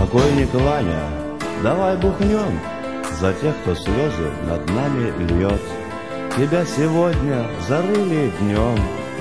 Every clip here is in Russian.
Покойник Ваня, давай бухнем за тех, кто слезы над нами льет. Тебя сегодня зарыли днем,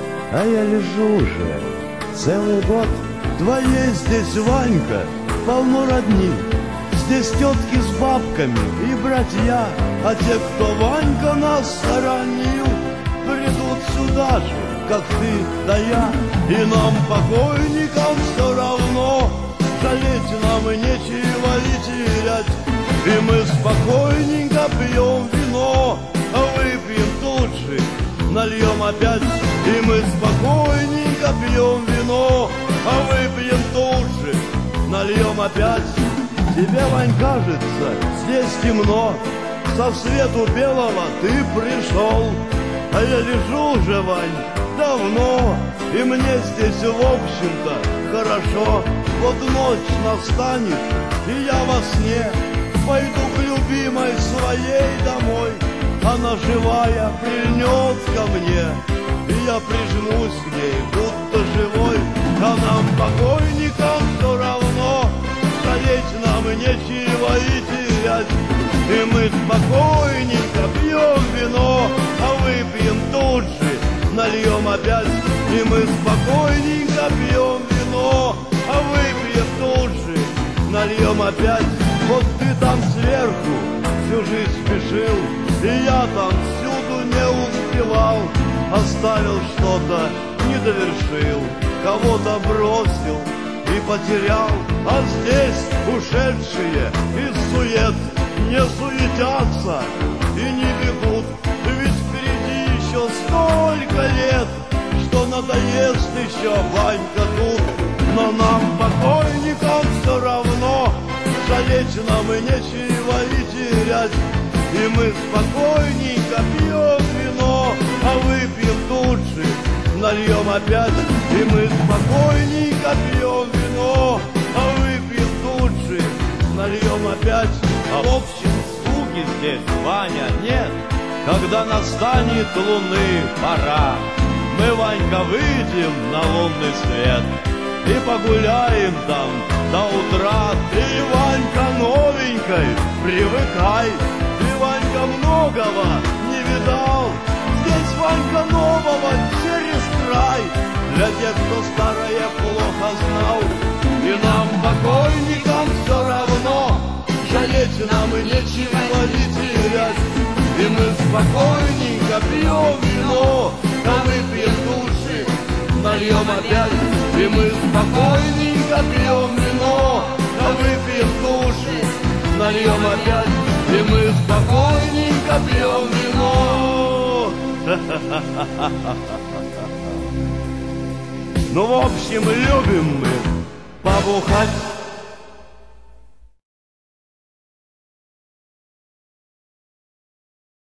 а я лежу уже целый год. Твоей здесь, Ванька, полно родни, здесь тетки с бабками и братья, а те, кто, Ванька, нас хоронил, придут сюда же, как ты да я. И нам, покойникам, все равно, жалеть нам и нечего и терять. И мы спокойненько пьем вино, а выпьем тут же, нальем опять. И мы спокойненько пьем вино, а выпьем тут же, нальем опять. Тебе, Вань, кажется, здесь темно, со свету белого ты пришел, а я лежу уже, Вань, давно, и мне здесь, в общем-то, хорошо. Вот ночь настанет, и я во сне пойду к любимой своей домой. Она живая прильнет ко мне, и я прижмусь к ней, будто живой. А нам, покойникам, все равно, жалеть нам и нечего и терять. И мы спокойненько пьем вино, а выпьем тут же, нальем опять. И мы спокойненько пьем вино, а выпьем тут же, нальем опять. Вот ты там сверху всю жизнь спешил, и я там всюду не успевал. Оставил что-то, не довершил, кого-то бросил и потерял. А здесь ушедшие из сует не суетятся и не бегут, ведь впереди еще столько лет, что надоест еще, Ванька, тут. Но нам, покойникам, все равно, жалеть нам и нечего и терять. И мы спокойненько пьем вино, а выпьем тут же, нальем опять. И мы спокойненько пьем вино, а выпьем тут же, нальем опять. А в общем, скуки здесь, Ваня, нет. Когда настанет луны пора, мы, Ванька, выйдем на лунный свет и погуляем там до утра. Ты, Ванька, новенькой привыкай, ты, Ванька, многого не видал. Здесь, Ванька, нового через край для тех, кто старое плохо знал. И нам, покойникам, все равно, жалеть нам и нечего и терять. И мы спокойненько пьем вино, а выпьем души, нальем опять. И мы спокойненько пьем вино, а выпьем души, нальем опять. И мы спокойненько пьем вино. Ну, в общем, любим мы побухать.